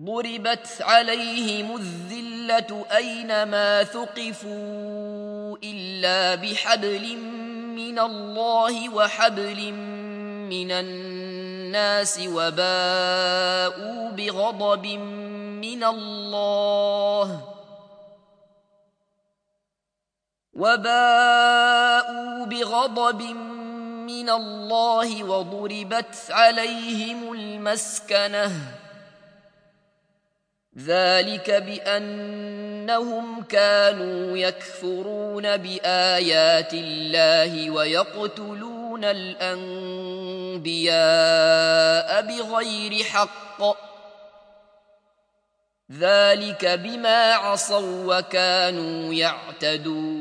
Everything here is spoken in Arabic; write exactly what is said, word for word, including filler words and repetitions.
ضربت عليهم الذلة أينما ثقفوا إلا بحبل من الله وحبل من الناس وباءوا بغضب من الله وباءوا بغضب من الله وضربت عليهم المسكنة ذلك بأنهم كانوا يكفرون بآيات الله ويقتلون الأنبياء بغير حق ذلك بما عصوا وكانوا يعتدون